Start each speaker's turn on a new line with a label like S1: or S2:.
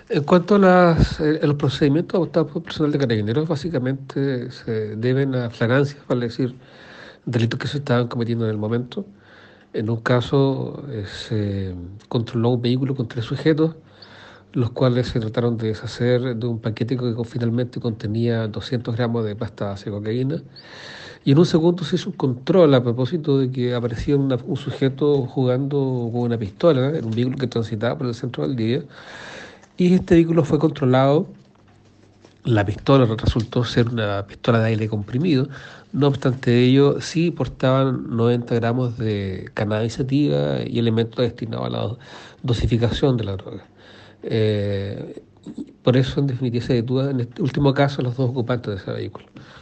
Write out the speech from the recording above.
S1: En cuanto a los procedimientos adoptados por personal de carabineros, básicamente se deben a flagrancias, vale decir, delitos que se estaban cometiendo en el momento. En un caso se controló un vehículo con tres sujetos, los cuales se trataron de deshacer de un paquete que finalmente contenía 200 gramos de pasta base de cocaína. Y en un segundo se hizo un control a propósito de que aparecía un sujeto jugando con una pistola en un vehículo que transitaba por el centro del día. Y este vehículo fue controlado. La pistola resultó ser una pistola de aire comprimido. No obstante ello, sí portaban 90 gramos de cannabis sativa y elementos destinados a la dosificación de la droga. Eh, por eso, en definitiva, se detuvo en este último caso a los dos ocupantes de ese vehículo.